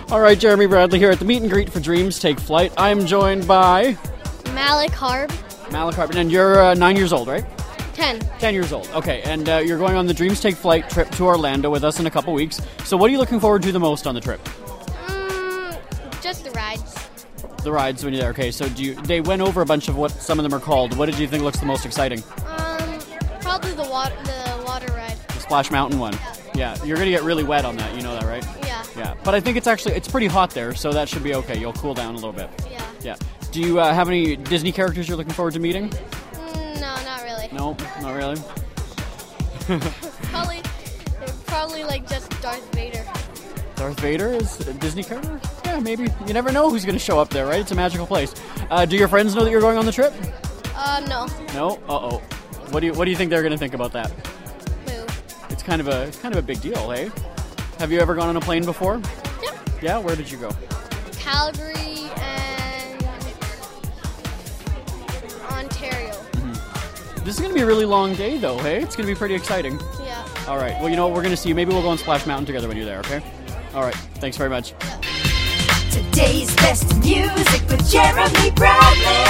All right, Jeremy Bradley here at the Meet and Greet for Dreams Take Flight. I'm joined by Malik Harb. Malik Harb, and you're 9 years old, right? 10. 10 years old. Okay, and you're going on the Dreams Take Flight trip to Orlando with us in a couple weeks. So what are you looking forward to the most on the trip? Just the rides. The rides when you're there. Okay, so they went over a bunch of what some of them are called. What did you think looks the most exciting? Probably the water ride. The Splash Mountain one. Yeah, you're going to get really wet on that. You know that, right? Yeah. Yeah, but I think it's pretty hot there, so that should be okay. You'll cool down a little bit. Yeah. Yeah. Do you have any Disney characters you're looking forward to meeting? No, not really. No, not really. Probably like just Darth Vader. Darth Vader is a Disney character? Yeah, maybe. You never know who's going to show up there, right? It's a magical place. Do your friends know that you're going on the trip? No. No? Uh-oh. What do you think they're going to think about that? Boo. It's kind of a big deal, eh? Have you ever gone on a plane before? Yep. Yeah, where did you go? Calgary and Ontario. This is going to be a really long day, though, hey? It's going to be pretty exciting. Yeah. All right. Well, you know what we're going to see? Maybe we'll go on Splash Mountain together when you're there, okay? All right. Thanks very much. Today's best music with Jeremy Bradley.